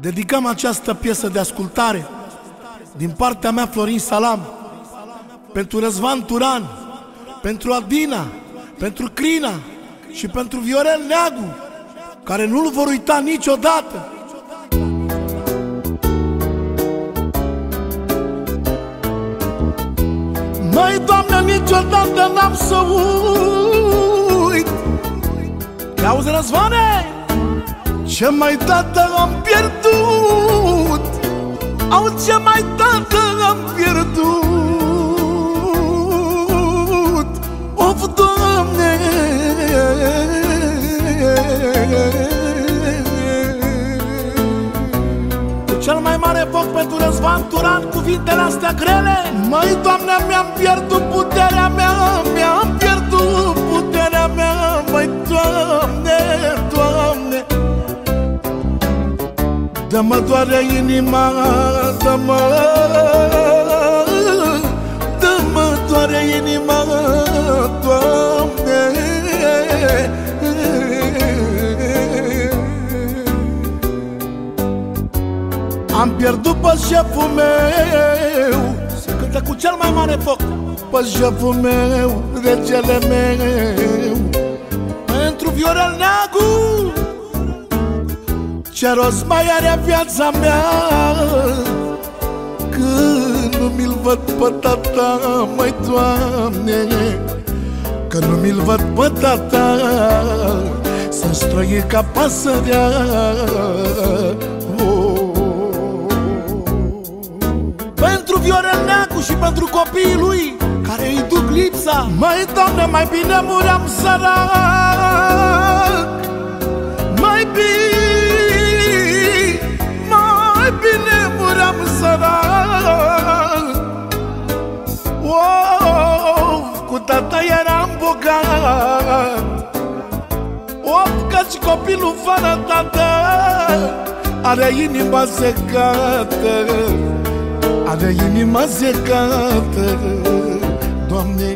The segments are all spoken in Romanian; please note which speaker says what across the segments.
Speaker 1: Dedicăm această piesă de ascultare din partea mea, Florin Salam, pentru Răzvan Turan, pentru Adina, pentru Crina și pentru Viorel Neagu, care nu-l vor uita niciodată. Măi, Doamne, niciodată n-am să uit. Te-auzi, Răzvane? Ce mai tată am pierdut, auzi, ce mai tată am pierdut. Of, Doamne, cu cel mai mare foc pentru Răzvan Turan, cuvintele astea grele. Măi, Doamne, mi-am pierdut puterea mea, mi-am pierdut puterea mea. Măi, Doamne, Doamne, dă-mă doare inima, dă-mă doare inima, Doamne. Am pierdut pe șeful meu, se cântă cu cel mai mare foc, pe șeful meu, regele meu, pentru Viorel Neagu. Ce rost mai are viața mea când nu mi-l văd pe tata, măi, Doamne, că nu mi-l văd pe tata, să-mi străie ca pasărea. Pentru Viorel Neagu și pentru copiii lui care îi duc lipsa. Măi, Doamne, mai bine muream sărac, mai bine muream sărac. Cu tata eram bogat. Că și copilul fără tată are inima secată, are inima secată, Doamne.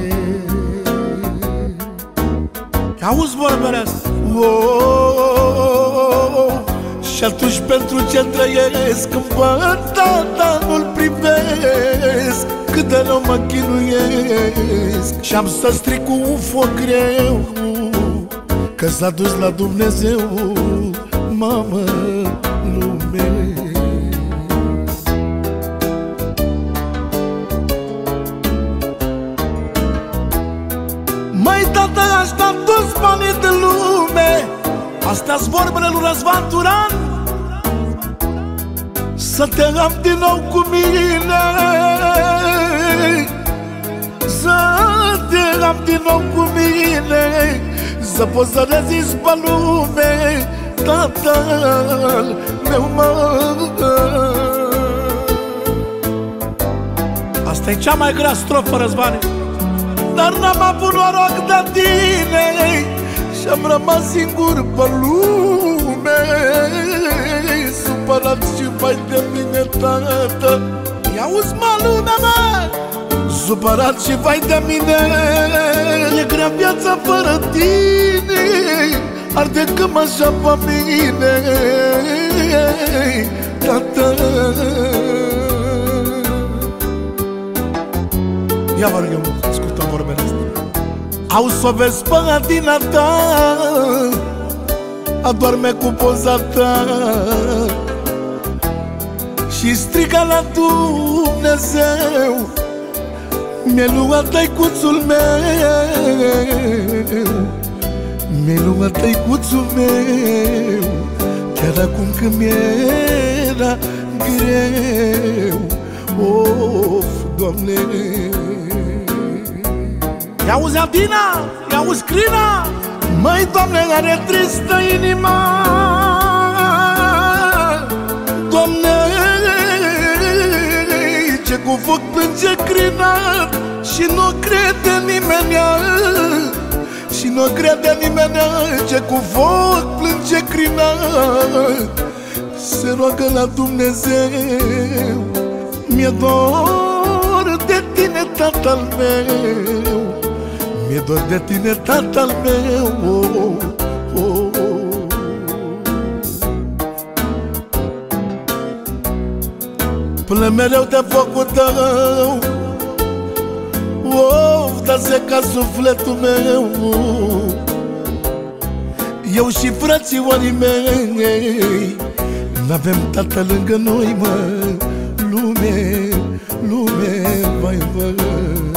Speaker 1: Auzi vorbele astea? Și atunci pentru ce trăiesc, când pe tata nu-l privesc, cât de rău mă chinuiesc. Și-am să stric cu un foc greu, că s-a dus la Dumnezeu, mamă, lume. Măi, tată, aș da toți banii de lume, astea-s vorbele lui Răzvan Turan, să te am din nou cu mine, să te am din nou cu mine, să poți să rezisti pe lume, tatăl meu, mă. Asta e cea mai grea strofă, Răzvane. Dar n-am avut noroc de tine și-am rămas singur pe lume, supărat și vai de mine, tată. I-auzi, mă, lumea, mă, supărat și vai de mine. E grea viața fără tine, arde cam așa pe mine, tată. Ia vă rog eu, ascultă vorbele astea. Auzi, o vezi pe Adina ta, adorme cu poza ta și striga la Dumnezeu, mi-ai luat tăicuțul meu, mi-ai luat tăicuțul meu, chiar acum când mi-era greu. Of, Doamne. I-auzi, Adina? I-auzi, Crina? Măi, Doamne, are tristă inima, Doamne, ce cu foc plânge Crina și nu crede nimenea, și nu crede nimenea, ce cu foc plânge Crina, se roagă la Dumnezeu. Mi-e dor de tine, tatăl meu, mi-e dor de tine, tatăl meu. plâng mereu de focul tău. Of, dar seca sufletul meu. Eu și frățiorii mei n-avem tată lângă noi, mă. Lume, lume, vai, vai.